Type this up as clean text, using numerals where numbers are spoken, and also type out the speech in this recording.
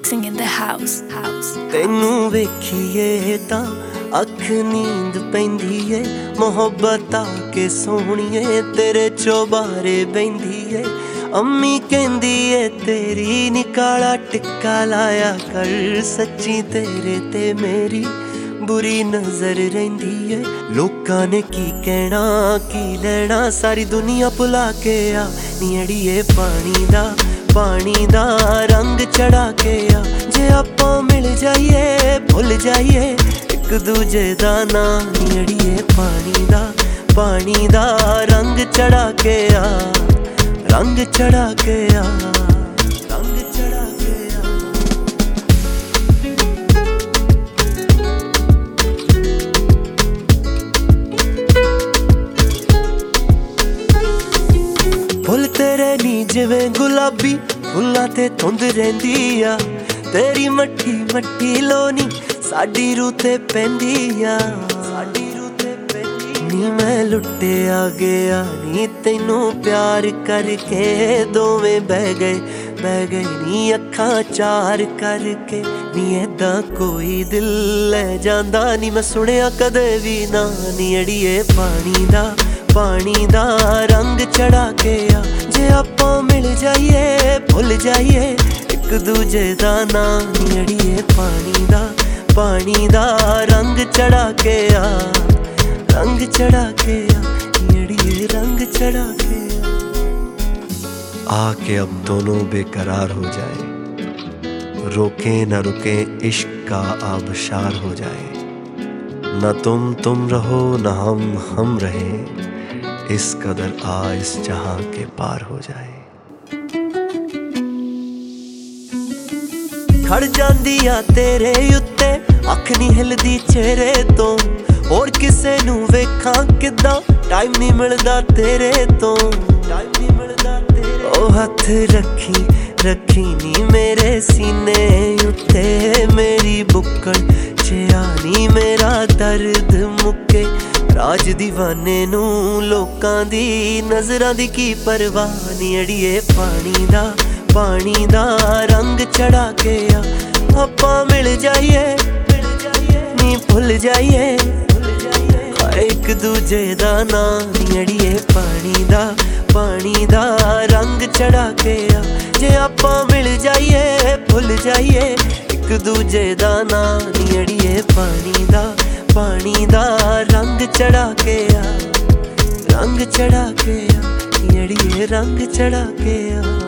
mixing in the house. तेनू वेखीए तां अख नींद पैंदी ए, मोहब्बत आके सोहणीए तेरे चौबारे बहिंदी ए। अम्मी कहंदी ए तेरी नी काला टिक्का लाया कर, सच्ची तेरे ते मेरी बुरी नजर रहिंदी है। लोकां ने की कहना की लेना, सारी दुनिया भुला के आ नी अड़िए पानी दा रंग चढ़ा के आ। जे आपां मिल जाइए भुल जाइए एक दूजे दा नाम, नी अड़िए पानी दा रंग चढ़ा के आ, रंग चढ़ा के आ, रंग चढ़ा के आ। फुल तेरे नी जिवें गुलाबी फुल्लां ते धुंद रहिंदी आ, तेरी मट्ठी मट्ठी लोनी साडी रूह ते पैंदी आ, साडी रूह ते पैंदी। नी मैं लुट्टिया गया नी तैनू प्यार करके, दोवें बह गए नी अखां चार करके। नी ऐदां कोई दिल ले जांदा नी मैं सुनिया कदे भी ना, नी अड़िए पानी दा रंग चढ़ा के आ। जे आपां मिल जाइए भुल जाइए एक दूजे दा नाम, नी अड़िए पानी दा रंग चढ़ा के आ, रंग चढ़ा के आ, नी अड़िए रंग चढ़ा के आ। आके अब दोनों बेकरार हो जाए, रोके न रुके इश्क का आबशार हो जाए। न तुम रहो न हम रहे, इस कदर इस जहां के पार हो जाए। खड़ जांदी आ तेरे उत्ते अख नहीं हिलदी चेहरे तो, और किसे नू वेखां किदां टाइम नहीं मिलदा तेरे तो, टाइम नहीं मिलदा तेरे। ओ हथ रखी नी मेरे सीने उत्ते, मेरी बुक्कड़ च आनी मेरा दर्द मुक्के। राज दीवाने नू लोकां दी नजरां दी की परवाह, नी अड़िए पानी दा रंग चढ़ा के आ। आपां मिल जाइए नी भुल जाइए एक दूजे दा नाम, नी अड़िए पानी दा रंग चढ़ा के आ। जे आपां मिल जाइए भुल जाइए एक दूजे दा नाम, नी अड़िए पानी दा रंग चढ़ा के आ, रंग चढ़ा के आ, नी अड़िए रंग चढ़ा के आ।